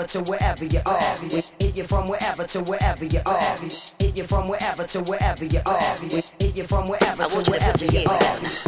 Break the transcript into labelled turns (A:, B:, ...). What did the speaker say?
A: to wherever you are. We hit you from wherever to wherever you are. Hit you from wherever to wherever you are. We hit you from wherever to wherever you are.